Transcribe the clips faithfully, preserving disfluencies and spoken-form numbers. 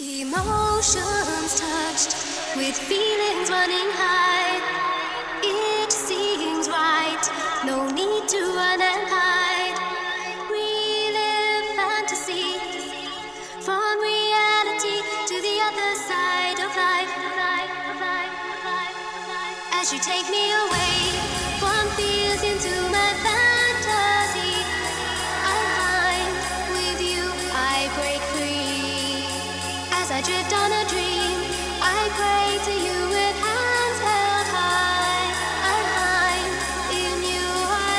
Emotions touched with feelings running high. It seems right, no need to run and hide. Relive fantasy from reality to the other side of life. As you take me away from fears into my fantasy, I find with you I break free. As I drift on a dream, I pray to you with hands held high. I find in you I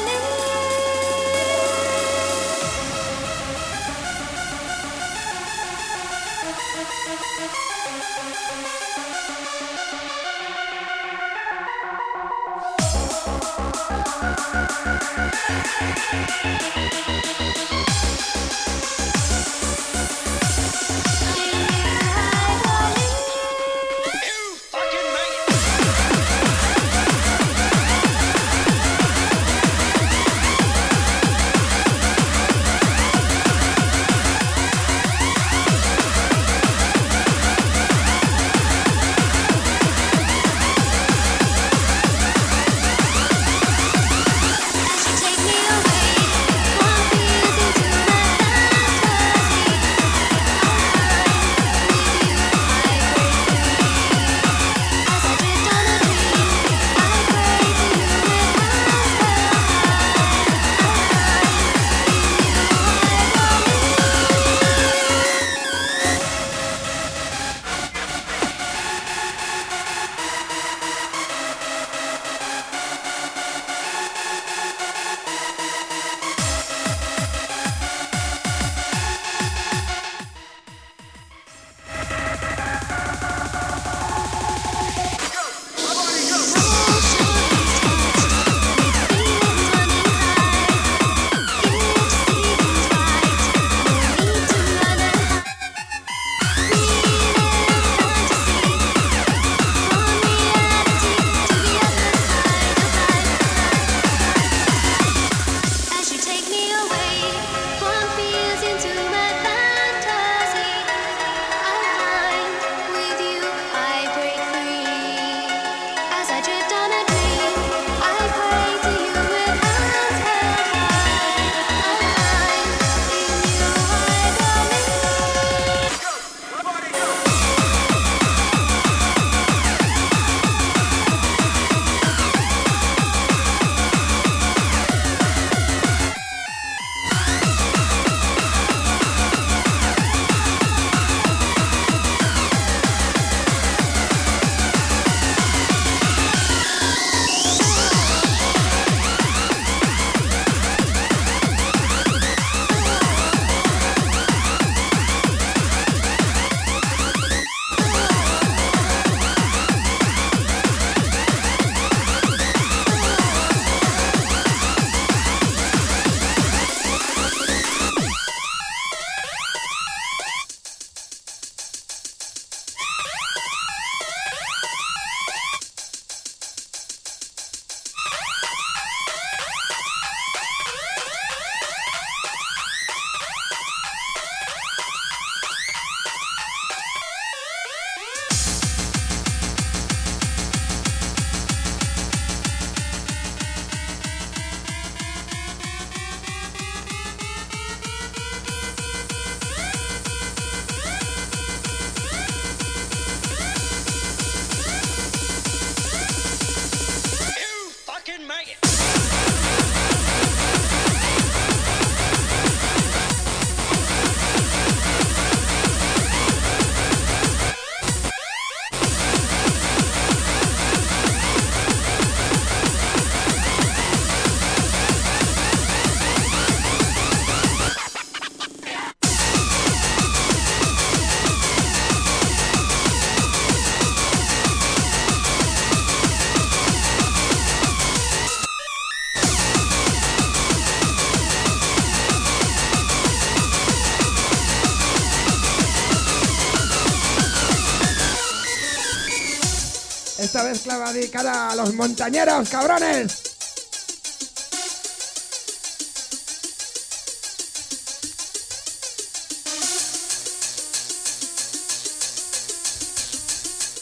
Esta vez la va dedicada a los montañeros, cabrones.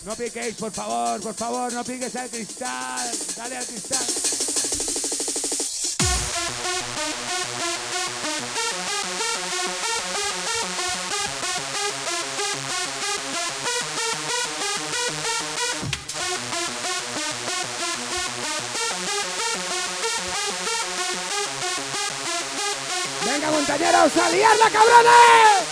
No piquéis, por favor, por favor, no piques al cristal. Dale al cristal. Venga, montañeros, a liarla, cabrones.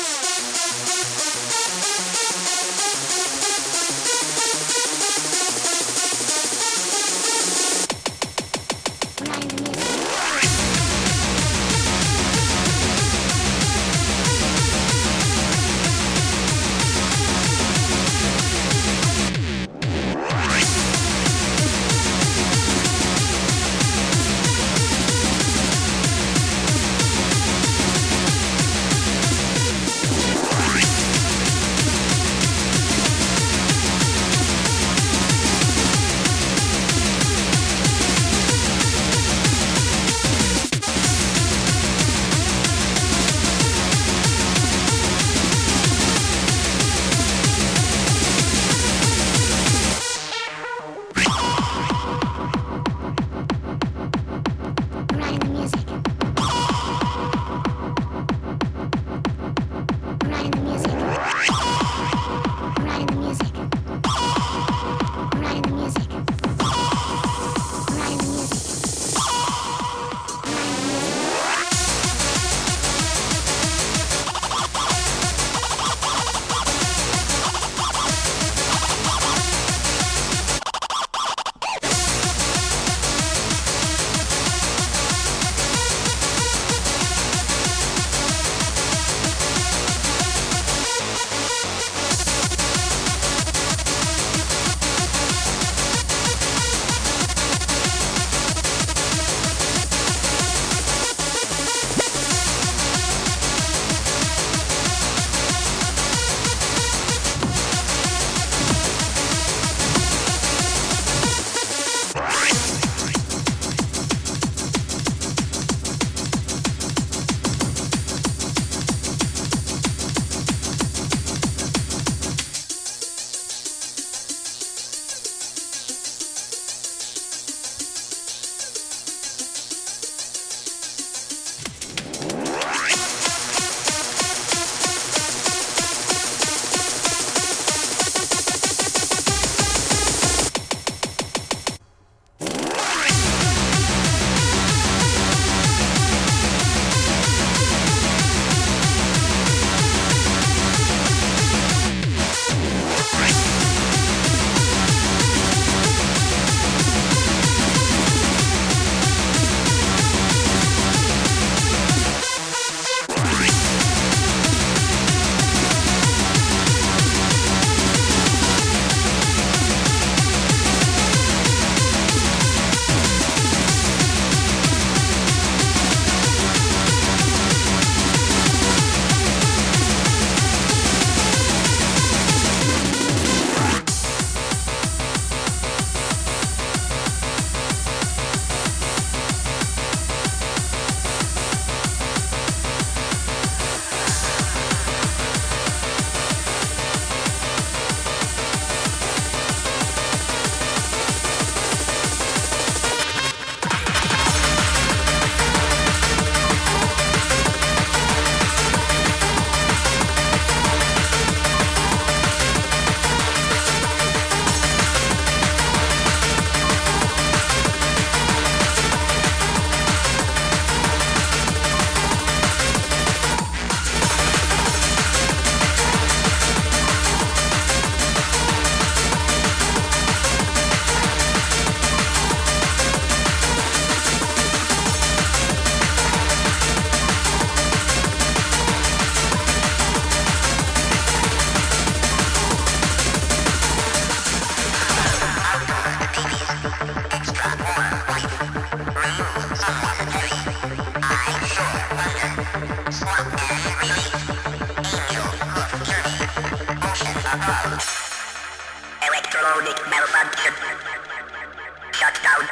Electronic malfunction. Shut down.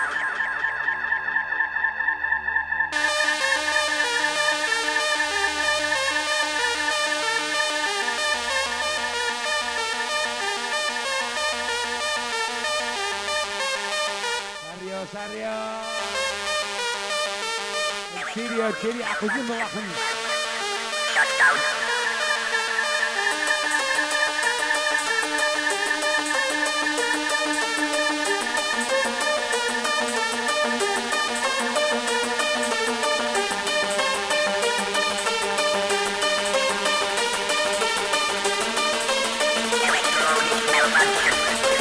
barrio. El Sirio, el Sirio, acudimos bajo. Shut down. Electronic malfunction.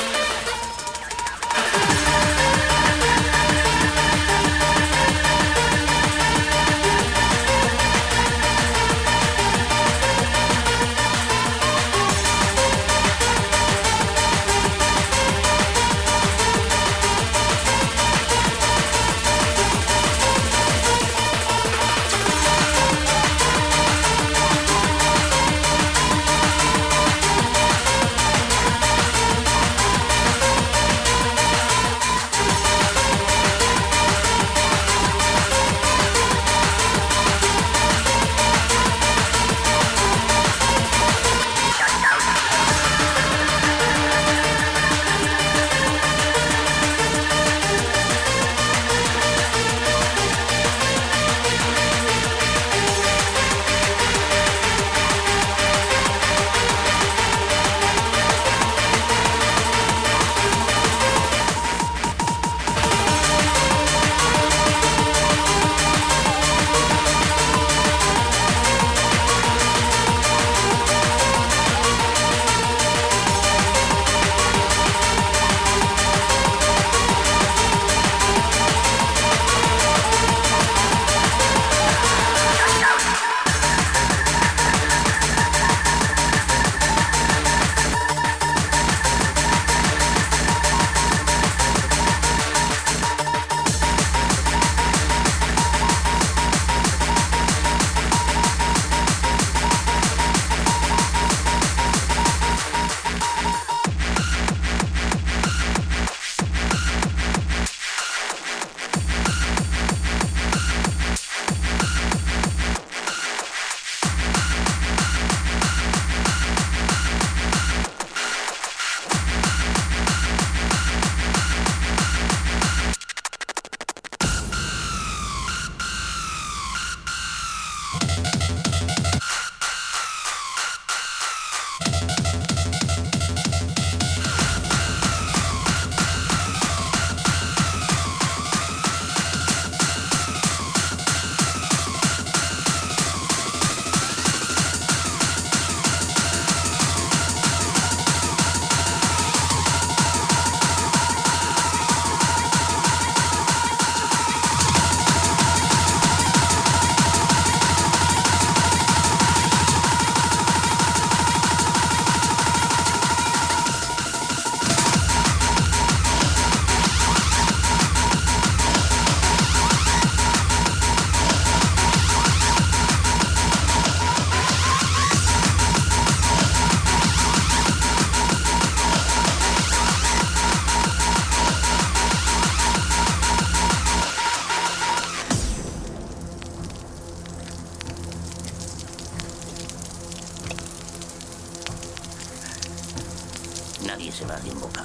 Nadie se va sin boca.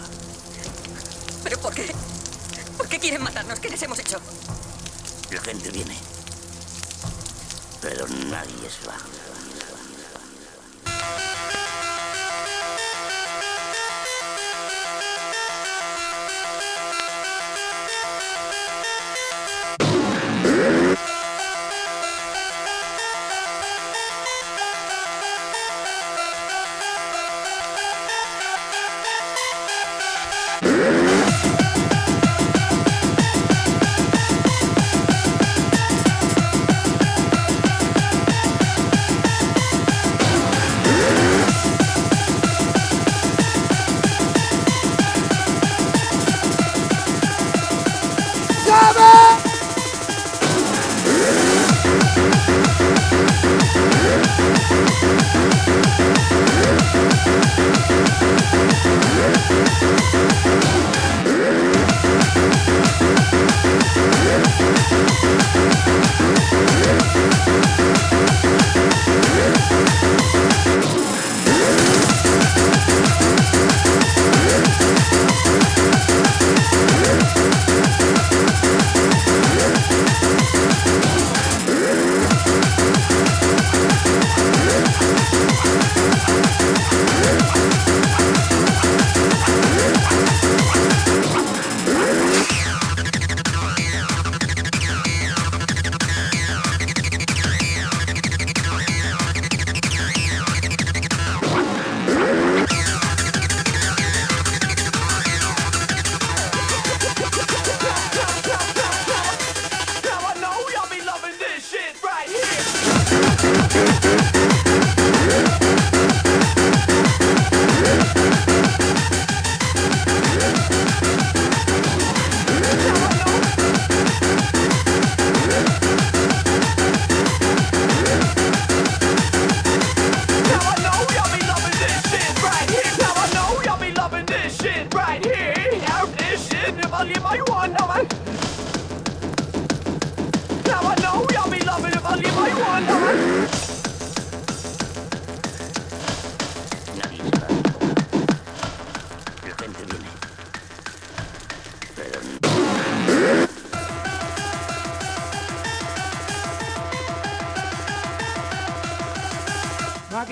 ¿Pero por qué? ¿Por qué quieren matarnos? ¿Qué les hemos hecho? La gente viene. Pero nadie se va.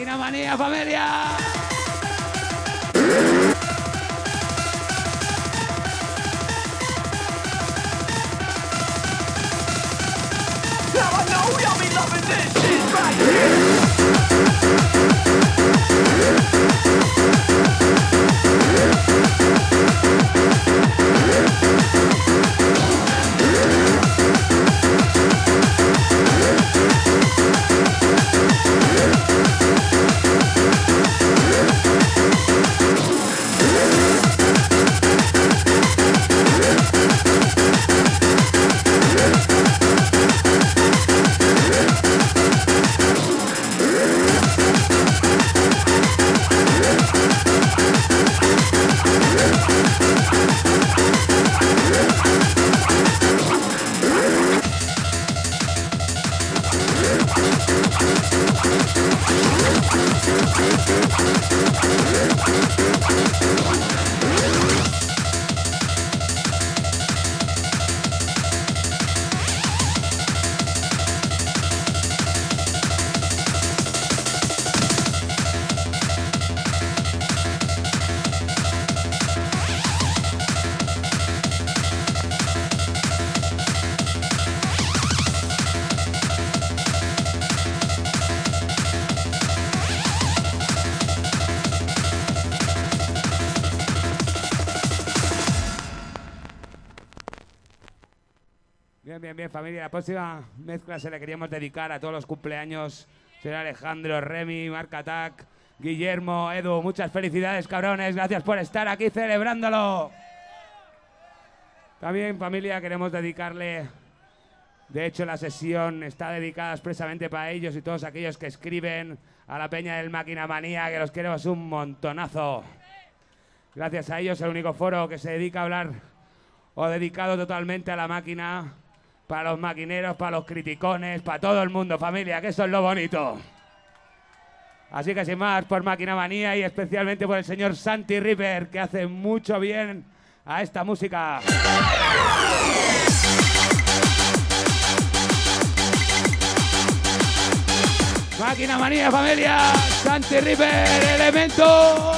Máquina Manía, familia. Bien, bien, bien, familia. La próxima mezcla se la queríamos dedicar a todos los cumpleaños. Señor Alejandro, Remy, Marc Attack, Guillermo, Edu. Muchas felicidades, cabrones. Gracias por estar aquí celebrándolo. También, familia, queremos dedicarle... De hecho, la sesión está dedicada expresamente para ellos y todos aquellos que escriben a la peña del Máquina Manía, que los queremos un montonazo. Gracias a ellos, el único foro que se dedica a hablar o dedicado totalmente a la máquina, para los maquineros, para los criticones, para todo el mundo, familia, que eso es lo bonito. Así que sin más, por Máquina Manía y especialmente por el señor Santi Ripper, que hace mucho bien a esta música. Máquina Manía, familia, Santi Ripper, Elemento.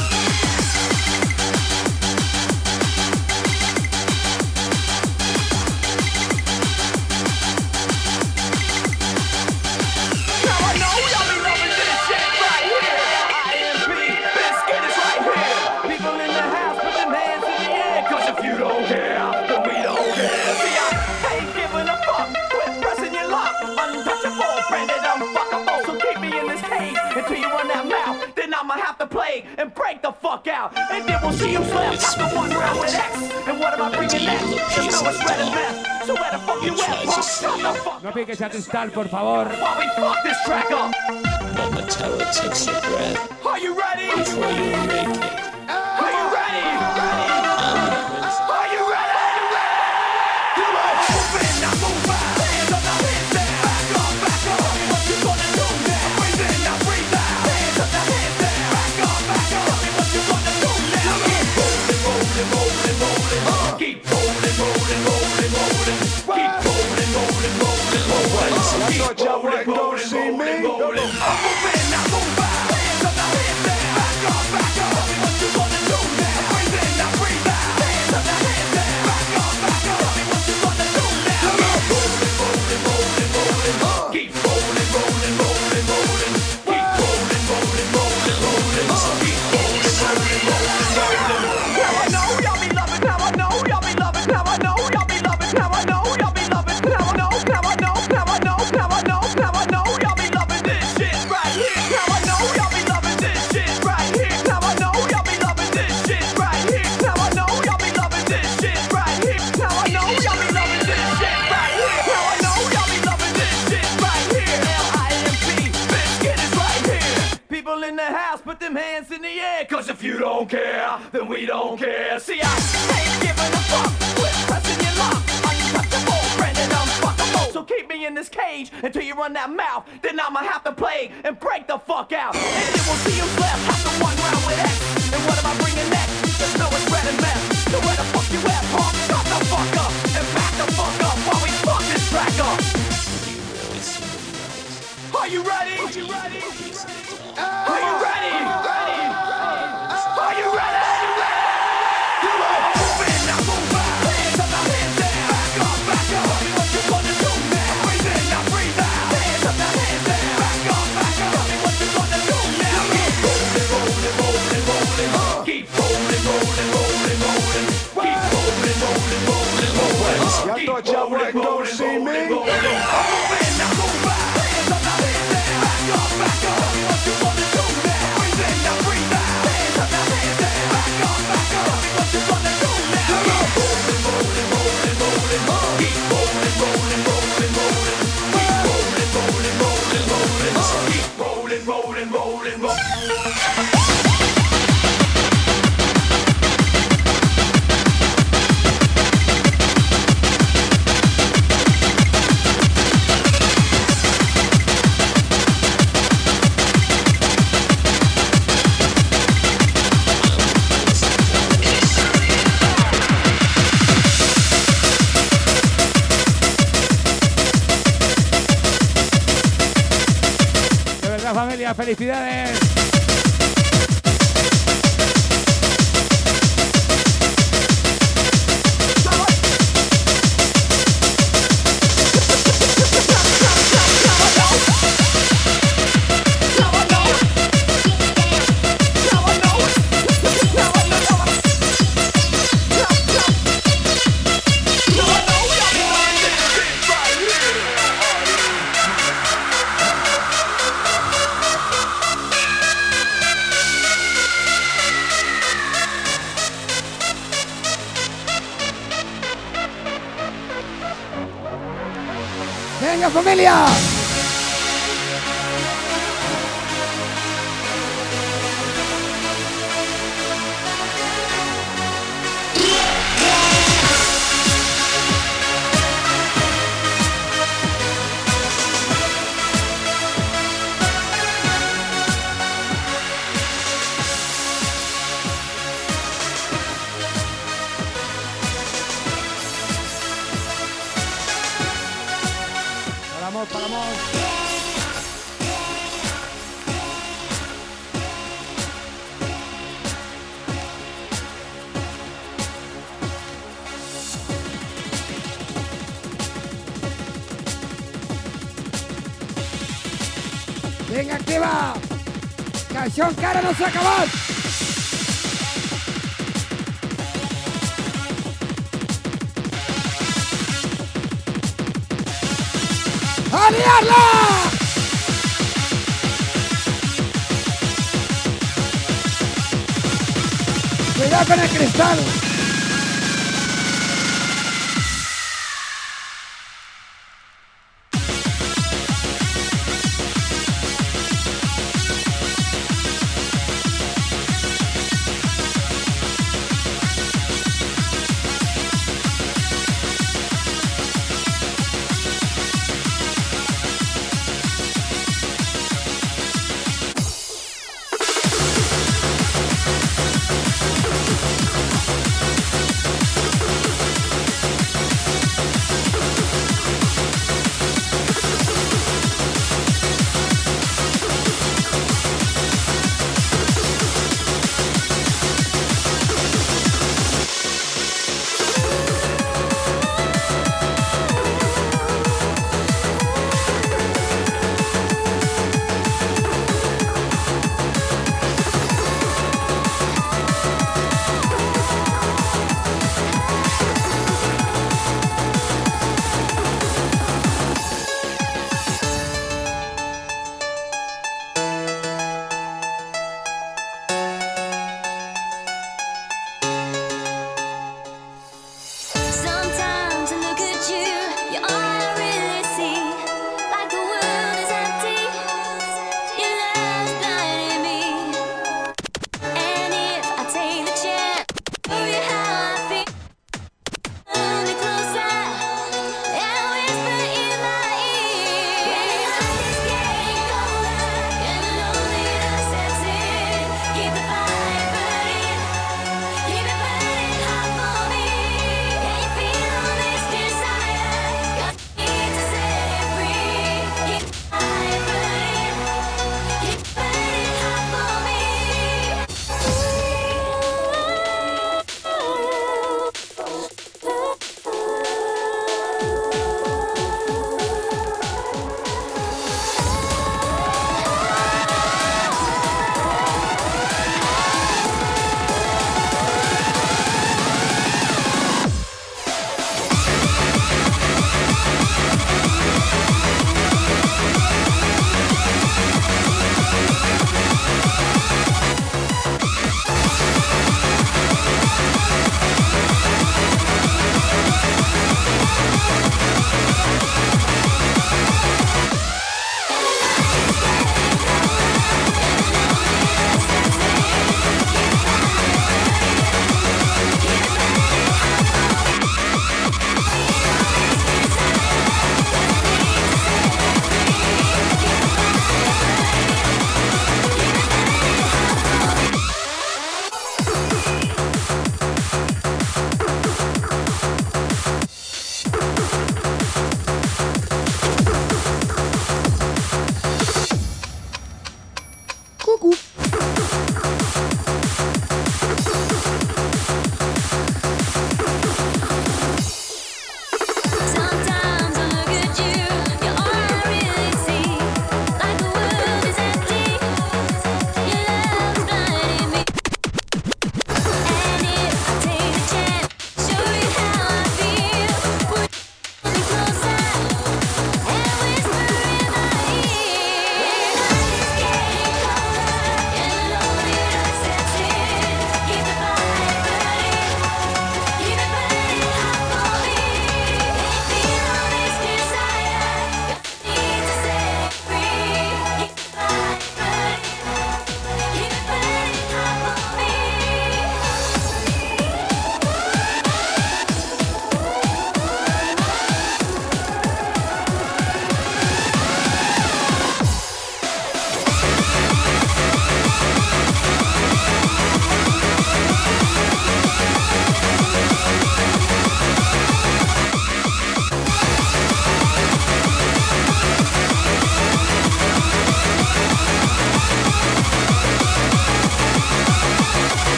And break the fuck out, and then we'll see who's left after one round with X. And what am I bringing next? Just know it's red and meth. So where the fuck you at, punk? Shut the fuck. No piques a cristal, por favor. While we fuck this track up. When the terror takes your breath. Are you ready? Before you make it. Are you ready? Are you ready? Come on, move in, now move out. Hands up, now hands down. Back up, back up. What you gonna do now? Breathe in, now breathe out. Hands up, now hands down. Back up, back up. Tell me what you gonna do now. Keep rolling, rolling, rolling, rolling. Keep rolling, rolling, rolling, rolling. Keep rolling, rolling, rolling, rolling. Keep rolling, rolling, rolling, rolling. Move in, now move out. Hands up, now hands down. Back up, back up. Tell me what you gonna do now. Breathe in, now breathe out. Hands up, now hands down. Back up, back up. Tell me what you gonna do now. Keep rolling, rolling, rolling, rolling. Keep rolling, rolling, rolling, rolling. Keep rolling, rolling, rolling, rolling. Keep rolling, rolling, rolling, rolling. Now I know y'all be loving. Now I know y'all be loving. Now I know y'all be loving. Now I know y'all be loving. Now I know. Now I know. Now I know. Now I know. Now I know y'all be loving this shit right here. Now I know y'all be loving this shit right here. Now I know y'all be loving this shit right here. Now I know y'all be loving this shit right here. Now I know y'all be loving this shit right here. Now I know y'all be loving this shit right here. L I M P, Biscuit is right here. People in the house, put them hands in the air. Cause if you don't care, then we don't care. See, I ain't giving a fuck. Quit pressing your luck. Untouchable, branded unfuckable. So keep me in this cage until you run that mouth. Then I'ma have to play and break the fuck out. And then we'll see who's left after one round with X. And what am I bringing next? Just know it's red and meth. So where the fuck you at, punk? Shut the fuck up and back the fuck up while we fuck this track up. You really see the light. Are you ready? Are you ready? watch out, Rick, don't see me. I'm moving, I move back. Hands on the hands there. Back up, back up. What you wanna do now? Breathe in, now breathe out. Hands on the hands there. Back up, back up. What you wanna do now? Rolling, rolling, rolling, rolling, rolling. Keep rolling, rolling, rolling, rolling. Keep rolling, rolling, rolling, rolling. Keep rolling, rolling, rolling, rolling. Familia, felicidades. ¡Venga, familia! Paramos, paramos. Venga, activa. Canción cara no se acabó. ¡A liarla! Cuidado con el cristal.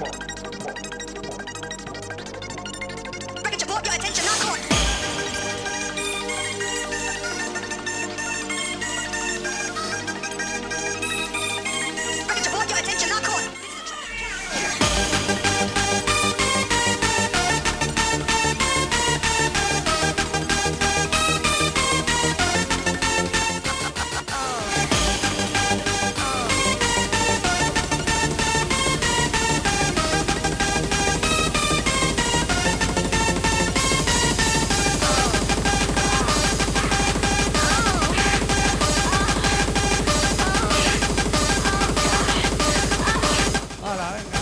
Package abort, your attention, not caught. Package abort, your attention, not caught. Hola, venga.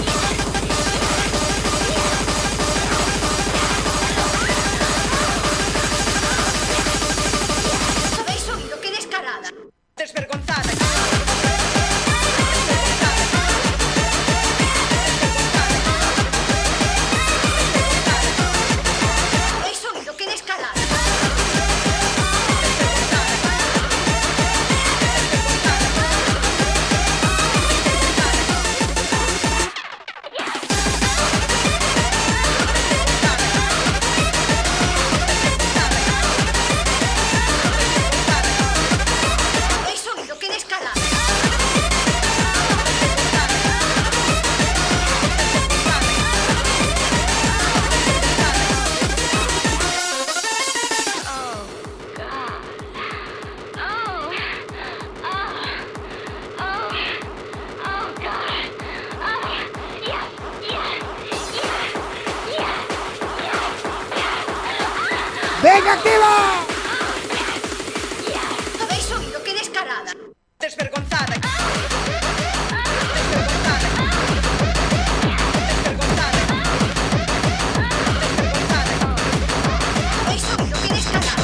¿Habéis oído qué descarada? Desvergonzada. ¿Habéis oído qué descarada? ¿Habéis oído qué descarada? ¡Venga, activa! ¿Habéis oído qué descarada? Desvergonzada. ¿Habéis oído qué descarada?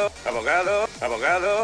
abogado, abogado.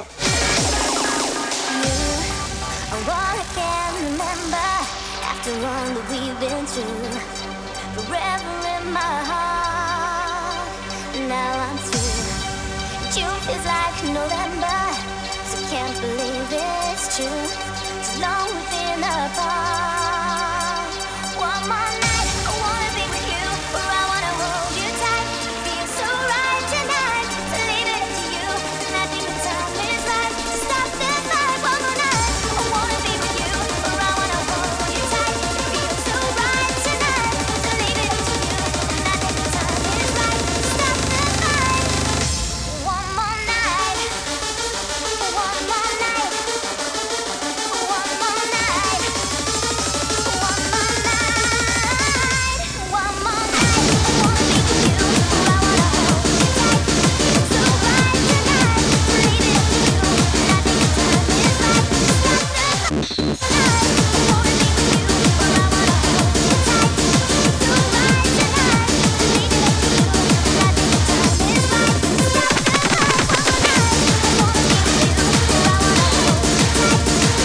All I can remember after all that we've been through, forever in my heart. Now I'm through. June feels like November, so can't believe it's true. So long we've been apart. One more night, I wanna be with you, or I wanna hold you tight. It feels so right tonight, so leave it to you. And I think the time is right to stop this night. One more night, I wanna be with you, or I wanna hold you tight. It feels so right tonight, so leave it to you. And I think the time is right to stop this night. One more night, one more night, one more night, one more night, one more night. I wanna be with you, or I wanna hold you tight. It's so right tonight, so leave it to you. And I think the time is right to stop this night. I wanna be with you, or I wanna hold you tight. It's so right tonight, so leave it to you. And I think the time is right to stop this night. One more night, I wanna be with you, or I wanna hold you tight.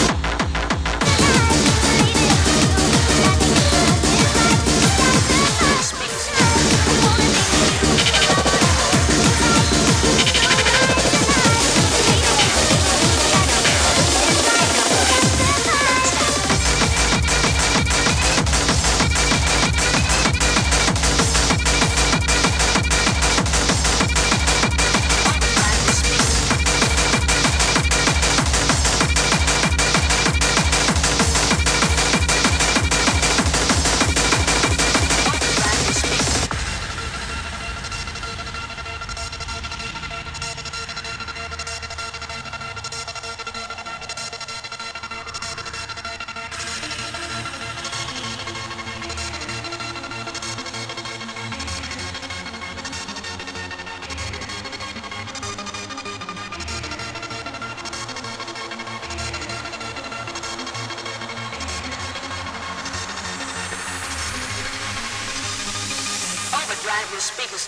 Overdrive your speakers.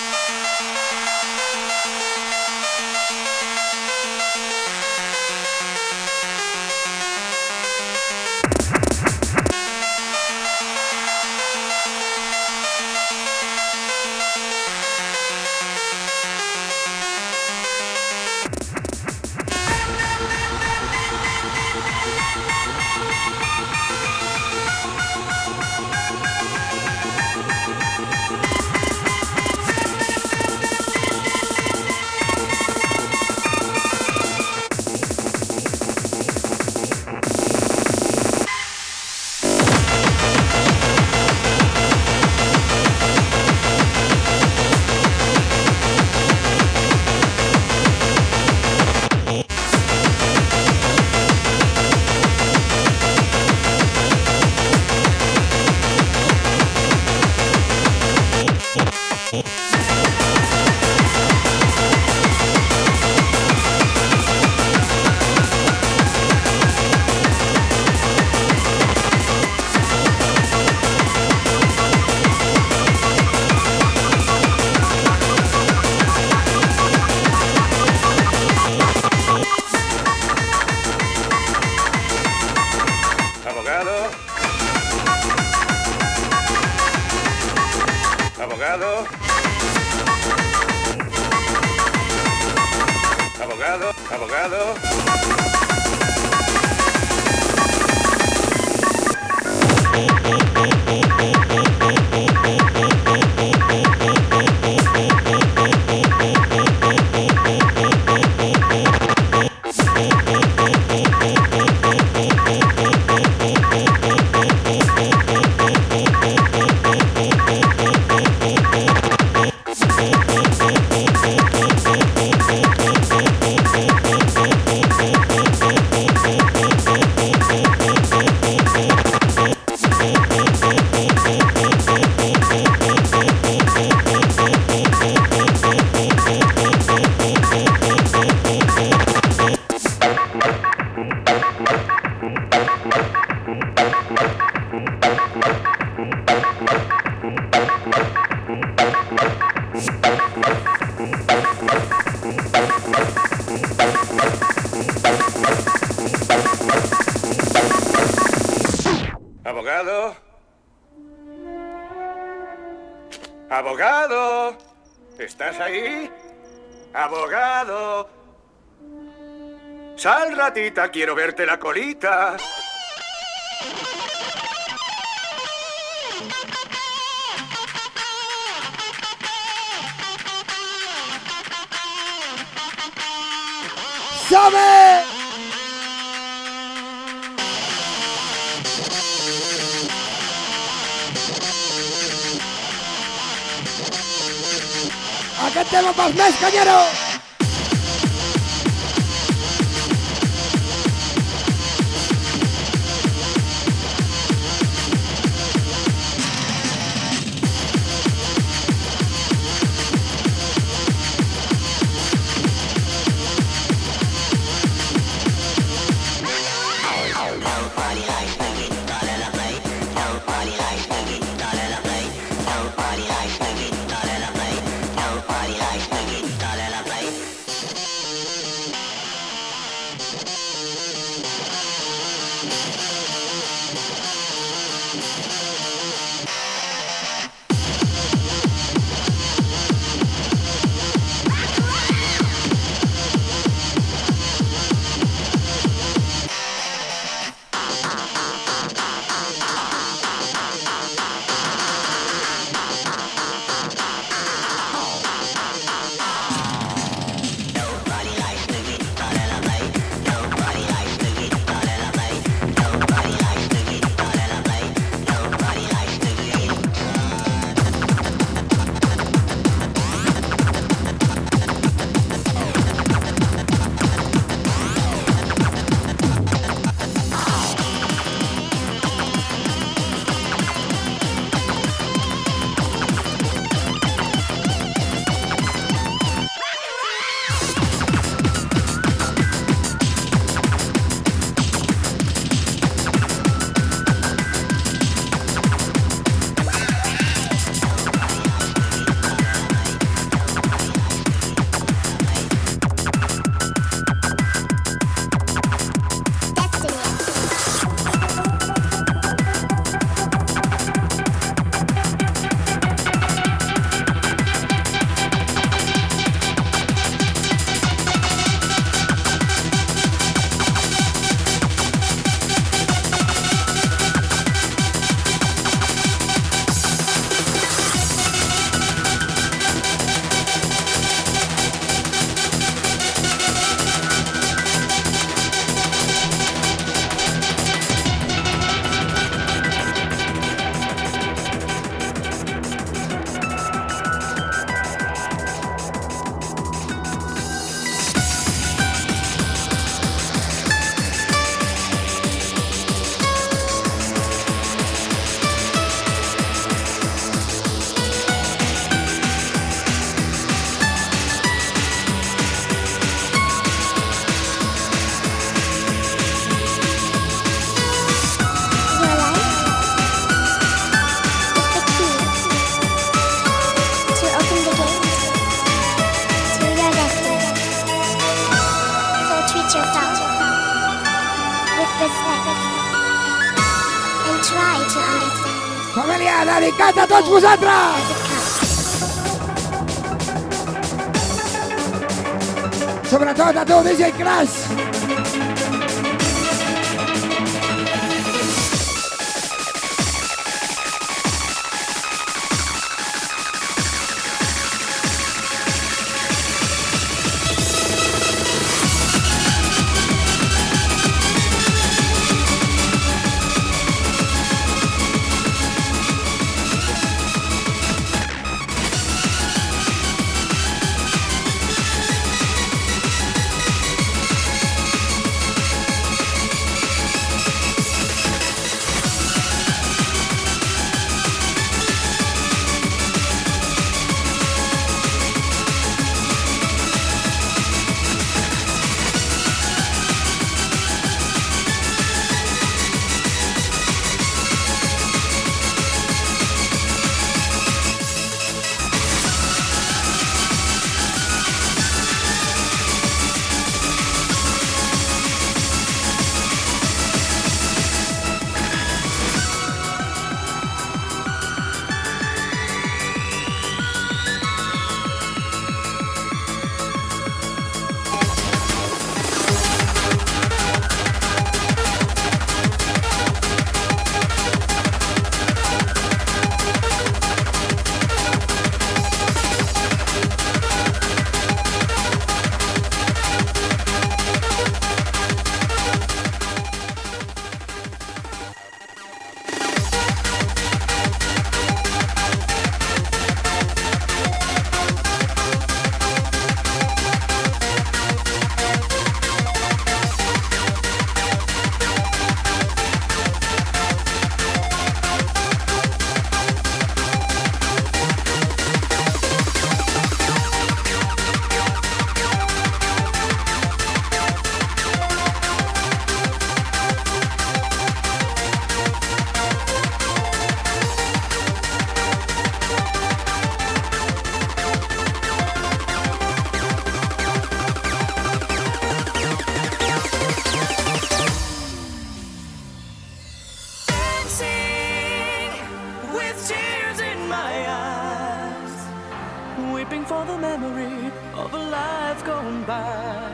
Abogado. Abogado. Abogado. We'll be right back. Abogado, ¿estás ahí? Abogado. Sal, ratita, quiero verte la colita. ¡Sabe! Aquest tema pels més, canyero! Família, dedicat a tots vosaltres! Sobretot a tu, D J Crash! weeping for the memory of a life gone by.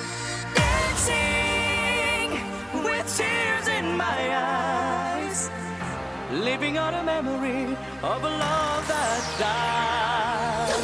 Dancing with tears in my eyes, living on a memory of a love that died.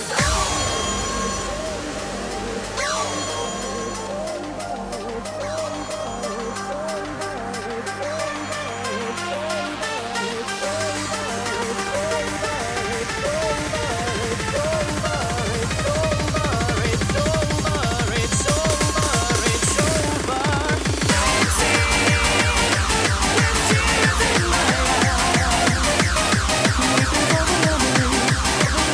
Of a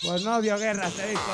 Pues no dio guerra este disco.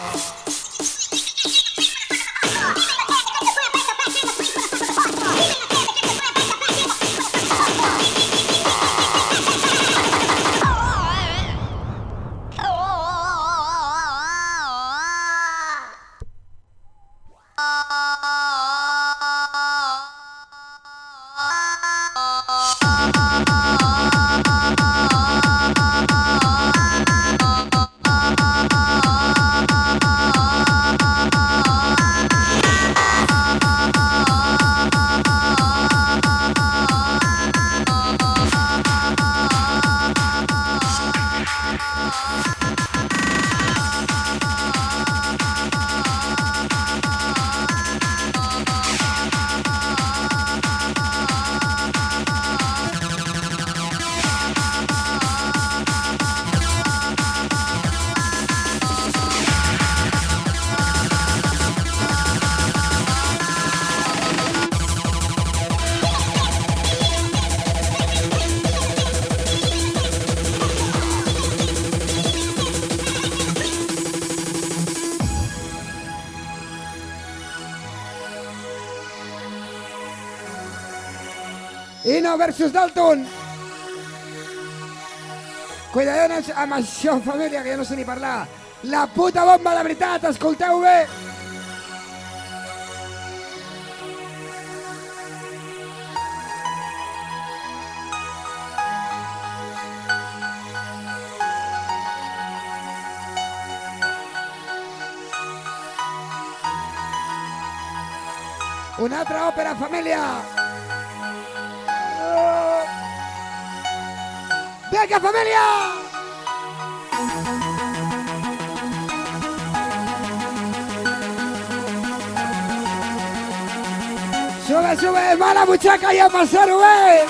Ino versus Dalton. Cuidadons amb això, família, que ja no sé ni parlar. La puta bomba de veritat, escolteu bé. Una altra òpera, família. ¡Venga, familia! ¡Sube, sube! ¡Mala muchacha y a pasar, güey!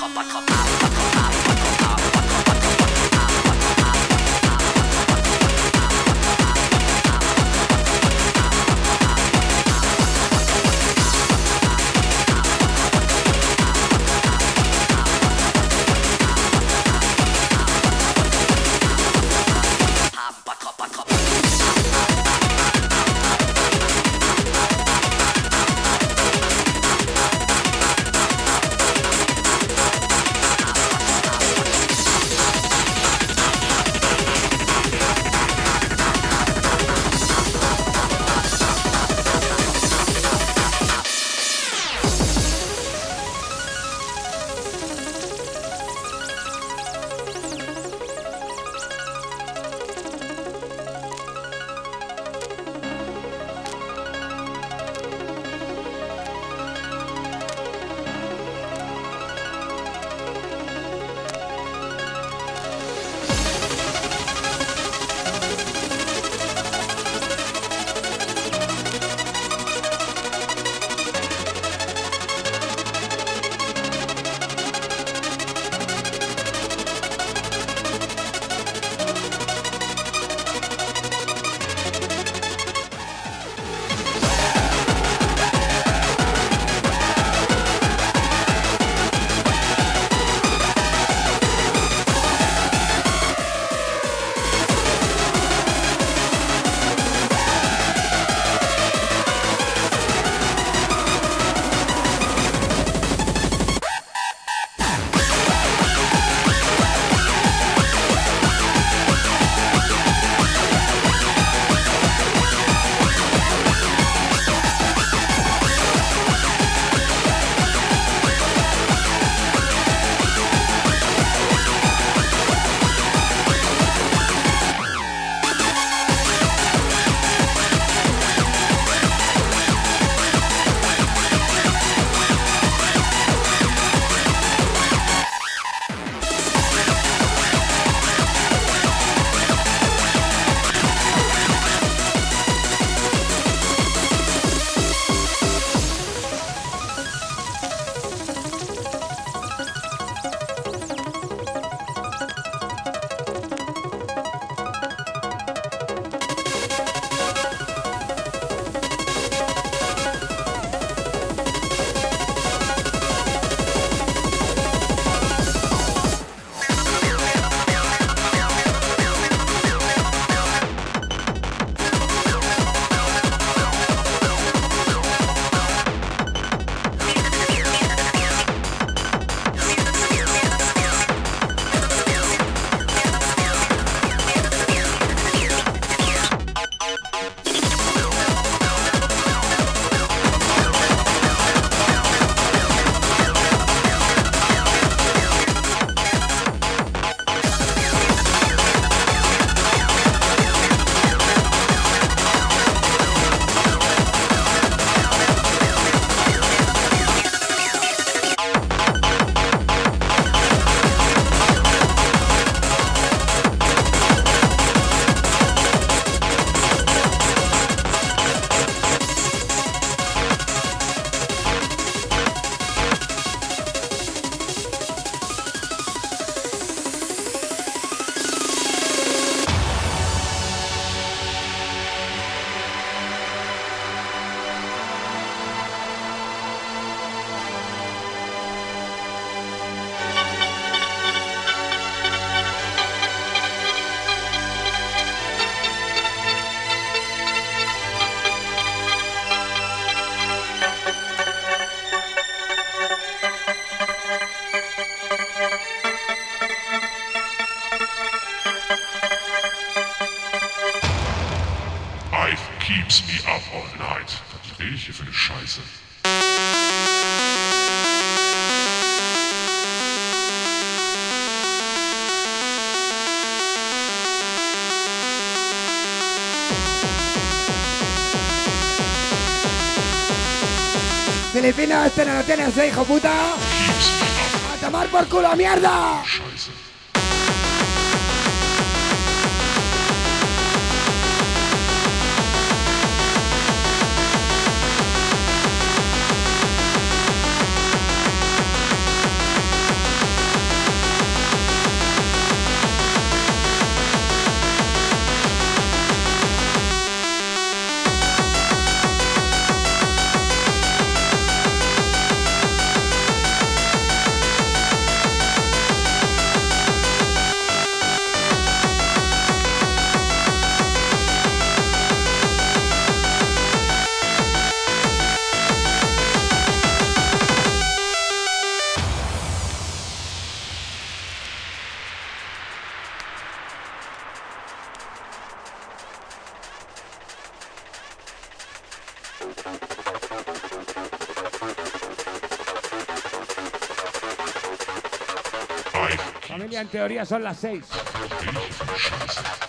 keeps me up all night. Was rede ich hier für eine Scheiße? Filipino, este no lo tienes, ¿eh, hijo puta? ¡A tomar por culo, mierda! Scheiße. Familia, en teoría son las seis. Ich ist eine Scheiße.